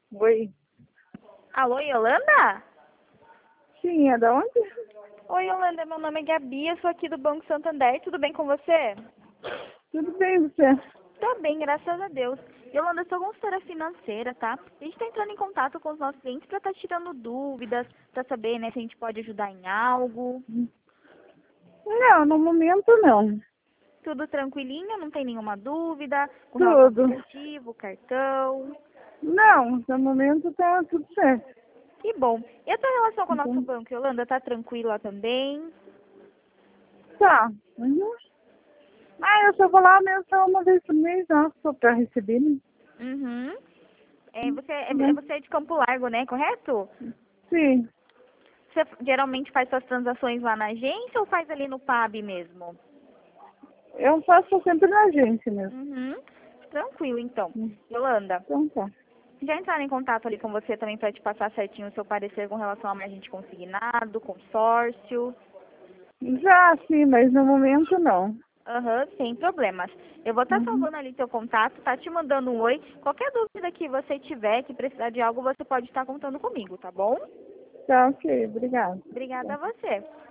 Oi. Alô, Yolanda? Sim, é da onde? Oi, Yolanda, meu nome é Gabi, eu sou aqui do Banco Santander, tudo bem com você? Tudo bem, você? Tô bem, graças a Deus. Yolanda, eu sou consultora financeira, tá? A gente tá entrando em contato com os nossos clientes pra estar tirando dúvidas, pra saber, né, se a gente pode ajudar em algo. Não, no momento não. Tudo tranquilinho, não tem nenhuma dúvida com relação ao Tudo. aplicativo, cartão. Não, no momento tá tudo certo. Que bom. E a tua relação com o nosso Então, banco, Yolanda, tá tranquila também? tá. Uhum. Ah, eu só vou lá mesmo só uma vez por mês, só pra receber, né? Uhum. Né? Você é de Campo Largo, né? Correto? Sim, Você geralmente faz suas transações lá na agência ou faz ali no PAB mesmo? eu faço sempre na agência mesmo. Uhum. Tranquilo, então. Yolanda, Então tá. já entraram em contato ali com você também para te passar certinho o seu parecer com relação a margem de consignado, consórcio? Já sim, mas no momento não. Aham, sem problemas. Eu vou estar Uhum. salvando ali teu contato, tá te mandando um oi. Qualquer dúvida que você tiver, que precisar de algo, você pode estar contando comigo, tá bom? Tá, ok, obrigada. Obrigada a você.